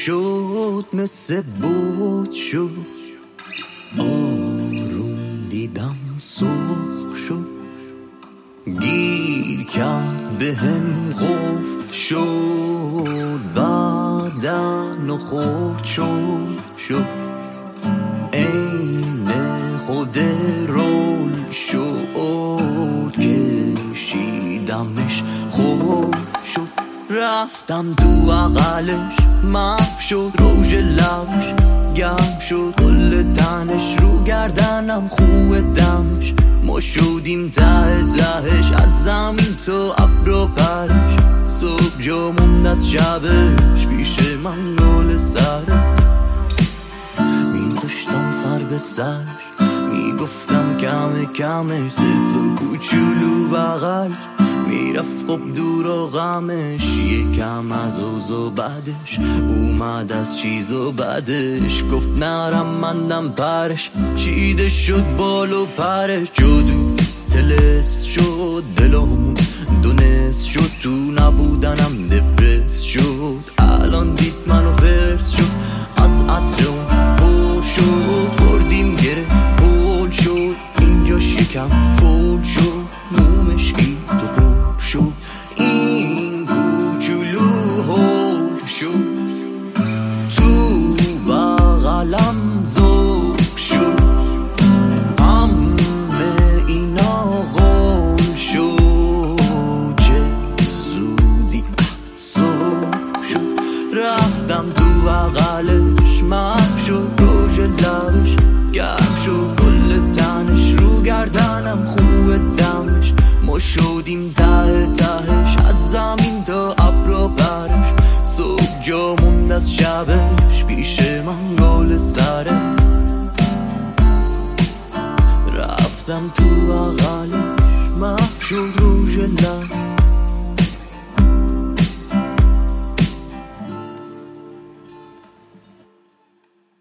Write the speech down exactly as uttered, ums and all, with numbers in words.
شد مثل بود شد آروم دیدم سرخ شد گیر کرد به هم قفل شد بعدن و خورد شد شد این خود رول شد کشیدمش خوب شد رفتم تو عقلش محو شد روژ لبش گرم شد کل تنش رو گردنم خوب دمش ما شدیم ته تهش از زمین تا ابر و پرش صبح جا موند از شبش پیش من گل سرش میذاشتم سر به سرش میگفتم کمه کمش ستا کوچولو بغل میرفت خب دور و غمش یکم از اوز و بعدش اومد از چیز و بعدش گفت نرم مندم پرش چیده شد بال و پرش جادو تلس شد دلمون دونست شد تو نبودنم دپرس شد الان دید منو فرس شد از عطرم پر شد خوردیم گره پول شد اینجا شکم فول شد مومش گید و پر شد این کوچولو هول شد تو بغلم زوب شد همه اینا غول شد چه زودی صبح شد رفتم تو بغلش محو شد روژ لبش گرم شد کل تنش رو گردنم خوب دمش ما شدیم ته تهش از زمین تا ابر و پرش صبح جا موند از شبش پیش من گل سرش رفتم تو بغلش محو شد روژ لبش